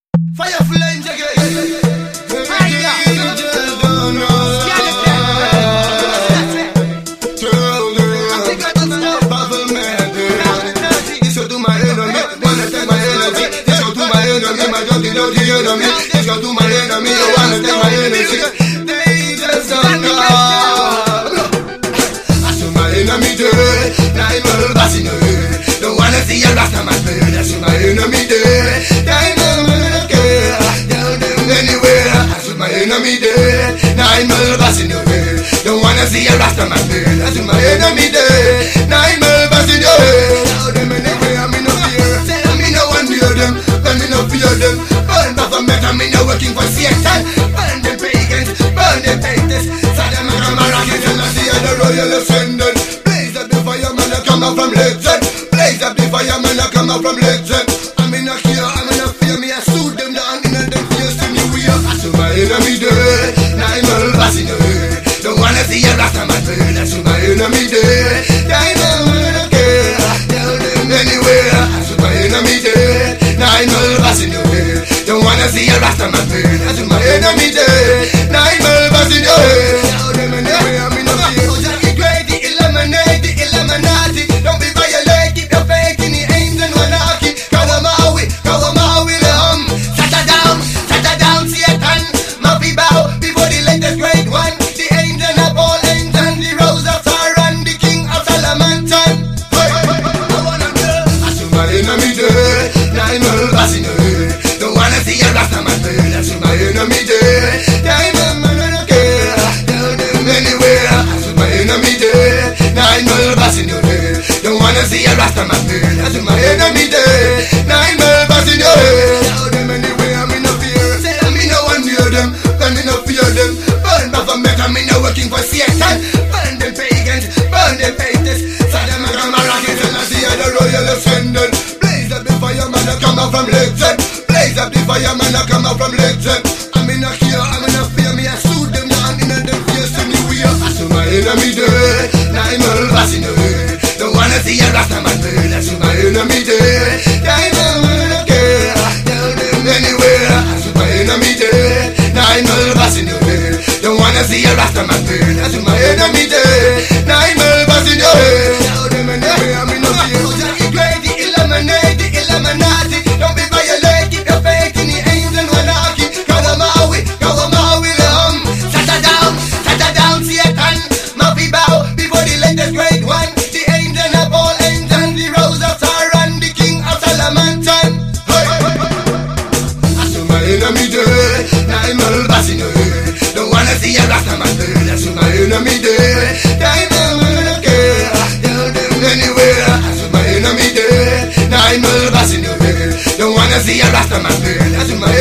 Fire flame jacket. It's gonna do my enemy, you wanna take my energy. They just don't know. I saw my enemy dead, now I'm all passing away. Don't wanna see a rasta man dead. I saw my enemy dead, now I'm all care. Tell them anywhere. I saw my enemy dead, now I'm all passing away. Don't wanna see a rasta man dead. I saw my enemy dead, now I'm all passing away. Tell them anywhere, I'm in no fear. I'm in no one near them, I'm in no fear them. I'm not working for Satan. Burn the pagans, burn the painters. Saddam and Gomorrah, Jealousy and the royal ascendant. Blaze up the fire, man, I come out from legend. Blaze up the fire, man, I come out from legend. I'm in a fear, I'm in a fear. Me, I suit them down in a them fears to me. We are. I saw my enemy dead, now I'm all passing away. Don't wanna see a rasta man dead. I saw my enemy dead, now I'm all care. Tell them anywhere. I saw my enemy dead, now I'm all passing away. Don't wanna see a rasta man burn. I see my enemy dead, now I'm all passing away. Tell them anyway, I'm in a fear. Jackie Gray, the Illuminati, Illuminati. Don't be violent, keep your faith in the aims and monarchy. Kawamawi, Sata down, Satan. Mafi bow before the latest great one. The angel of all angels, the rose of Saran, the king of Salamantan. I wanna go. I see my enemy dead, now I'm all passing away. See a rasta man burn, I see my enemy dead. I'm a man, I don't care. Tell them anywhere. I see my enemy dead, now I'm all passing away. Don't wanna see a rasta man burn, I see my enemy dead, now I'm all passing away. Tell them anywhere, I'm in no fear. Say I'm in no one near them, I'm in no fear them. Burn Baphomet, I'm in no working for Satan. Burn them pagans, burn them painters. Saddam and Gomorrah, Jealousy and the royal ascendant. Blaze up the fire, man, I come out from legend. Blaze up the fire, man, I come out from legend. I'm in a fear, I'm in a fear. Me, I suit them down in a them fears to me. We are. I saw my enemy dead, now I'm all passing away. Don't wanna see a rasta man burn. I saw my enemy dead, I'm all care. Tell them anywhere. I saw my enemy dead, now I'm all passing away. Don't wanna see a rasta man burn. I saw my enemy dead, now I'm all passing away. Tell them anywhere, I'm in a fear. Jackie Gray, the Illuminati. Don't be violent, keep your faith in the angels and monarchy. Kawamawi, Sata down, Satan. Mafi bow before the latest great one. The angel of all angels, the rose of Saran, the king of Salamantan. I saw my enemy dead, now I'm all passing away. Don't wanna see a rasta man burn. I saw my enemy dead, I'm all care. Tell them anywhere. I saw my enemy dead, now I'm all passing away. Don't wanna see a rasta man burn. I see my